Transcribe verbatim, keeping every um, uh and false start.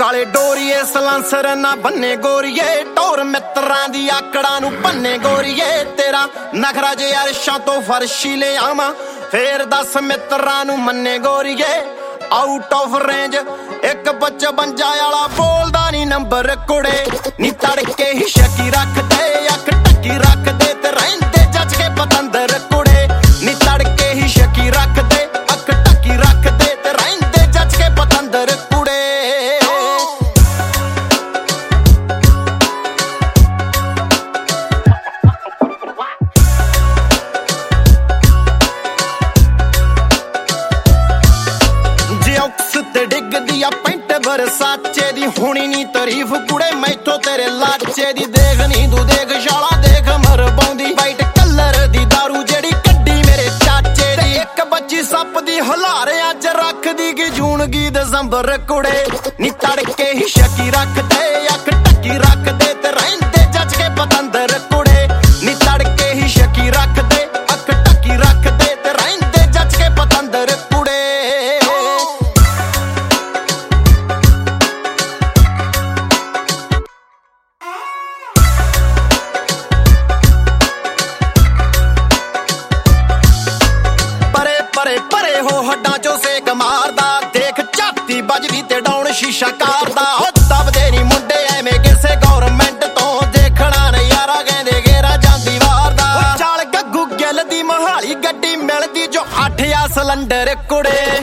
ਕਾਲੇ ਡੋਰੀਏ ਸਲਾਂਸਰ ਨਾ ਬੰਨੇ ਗੋਰੀਏ ਟੋਰ ਮਿੱਤਰਾਂ ਦੀ ਆਕੜਾਂ ਨੂੰ ਬੰਨੇ ਗੋਰੀਏ ਤੇਰਾ ਨਖਰਾ ਜੇ ਅਰਸ਼ਾਂ ਤੋਂ ਫਰਸ਼ੀ ਲੈ ਆਵਾਂ ਫੇਰ ਦਸ ਮਿੱਤਰਾਂ ਨੂੰ ਮੰਨੇ ਗੋਰੀਏ ਆਊਟ ਆਫ ਰੇਂਜ ਇੱਕ ਪਚਵੰਜਾ ਵਾਲਾ ਬੋਲਦਾ ਨੀ ਨੰਬਰ ਕੁੜੇ ਨੀ ਤੜਕੇ ਹੀ ਸ਼ਕੀ ਰੱਖਦੇ ਅੱਖ ਟੱਕੀ ਰੱਖਦੇ ਤੇ ਰਹਿੰਦੇ ਜੱਜ ਕੇ ਪਤੰਦਰ ਕੁੜੇ ਨੀ ਤੜਕੇ ਹੀ ਸ਼ਕੀ ਰੱਖਦੇ ਅੱਖ ਟੱਕੀ ਰੱਖਦੇ ਤੇ ਰਹਿੰਦੇ ਜੱਜ ਕੇ ਪਤੰਦਰ ਕੁੜੇ ਤੇ ਡਿੱਗਦੀ ਆ ਪੈਂਟ ਬਰਸਾਚੇ ਦੀ ਹੁਣੀ ਨੀ ਤਾਰੀਫ ਕੁੜੇ ਮੈਥੋਂ ਤੇਰੇ ਲਾਚੇ ਦੀ ਦੇਖ ਨੀ ਤੂੰ ਦੇਖ ਸ਼ਾਲਾ ਦੇਖ ਮਰਬਾਉਂਦੀ ਵਾਈਟ ਕਲਰ ਦੀ ਦਾਰੂ ਜਿਹੜੀ ਕੱਢੀ ਮੇਰੇ ਚਾਚੇ ਦੀ ਇੱਕ ਬੱਚੀ ਸੱਪ ਦੀ ਹਲਾਰਿਆਂ ਚ ਰੱਖਦੀ ਕਿ ਜੂਨ ਗੀ ਦਸੰਬਰ ਕੁੜੇ ਨੀ ਤੜਕੇ ਹੀ ਸ਼ਕੀ ਰੱਖਦੇ ਅੱਖ ਟੱਕੀ ਰੱਖਦੇ ਤੇ ਰਹਿੰਦੇ ਜੱਜ ਕੇ ਪਤੰਦਰ ਕੁੜੇ ਨੀ ਤੜਕੇ ਹੀ ਸ਼ਕੀ ਰੱਖਦੇ ਅੱਖ ਟੱਕੀ ਰੱਖਦੇ ਤੇ ਰਹਿੰਦੇ ਜੱਜ ਕੇ ਪਤੰਦਰ ਕੁੜੇ ਪਰੇ ਹੋ ਹੱਡਾਂ ਚੋਂ ਸੇਕ ਮਾਰਦਾ ਦੇਖ ਝਾਤੀ ਵੱਜਦੀ ਤੇ ਡਾਉਣ ਸ਼ੀਸ਼ਾ ਕਰਦਾ ਉਹ ਦਬਦੇ ਨੀ ਮੁੰਡੇ ਐਵੇਂ ਕਿਸੇ ਗੌਰਮੈਂਟ ਤੋਂ ਦੇਖਣਾ ਨਜ਼ਾਰਾ ਕਹਿੰਦੇ ਗੇਰਾ ਜਾਂਦੀ ਵਾਰਦਾ ਚੱਲ ਗੱਗੂ ਗਿੱਲ ਦੀ ਮੋਹਾਲੀ ਗੱਡੀ ਮਿਲਦੀ ਜੋ ਅੱਠ ਆ ਸਿਲੰਡਰ ਕੁੜੇ